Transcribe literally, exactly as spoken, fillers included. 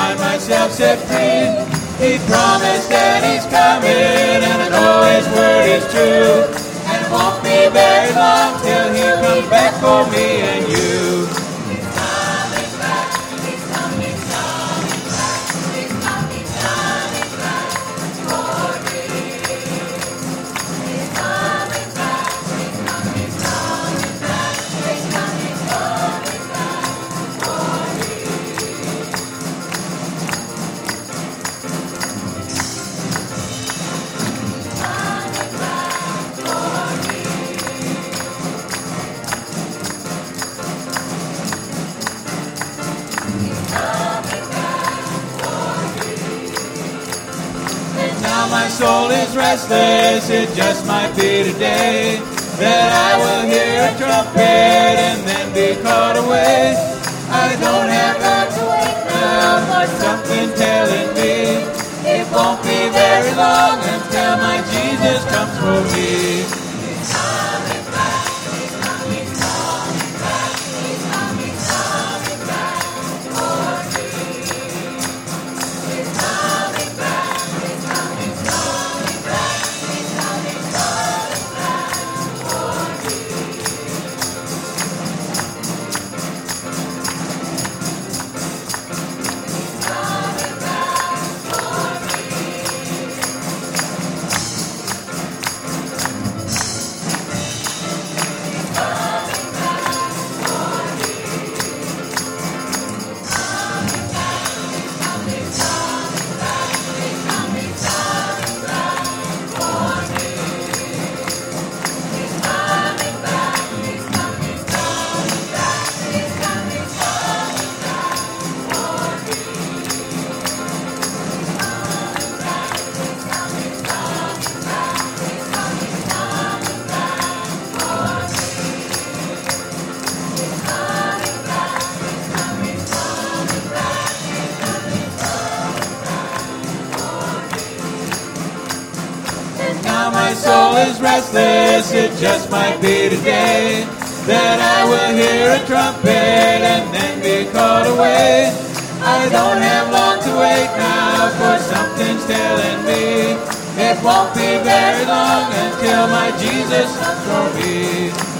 find myself set free. He promised that he's coming, and I know his word is true. And it won't be very long till he comes back for me and you. He's coming back, he's coming, coming back. He's coming, coming back for me. He's coming back, he's coming, coming back. He's coming, coming back for me. Coming back for me. Now my soul is restless, it just might be today that I will hear a trumpet and then be caught away. I don't have time to wait now for something telling me it won't be very long until my Jesus comes for me. He's coming back, he's coming, coming back. He's coming, coming back for me. He's coming back, he's coming, coming back. He's coming, coming back for me. He's coming back for me. Now my soul is restless, it just might be today that I will hear a trumpet and then be caught away. I don't have long to wait now, for something's telling me it won't be very long until my Jesus comes for me.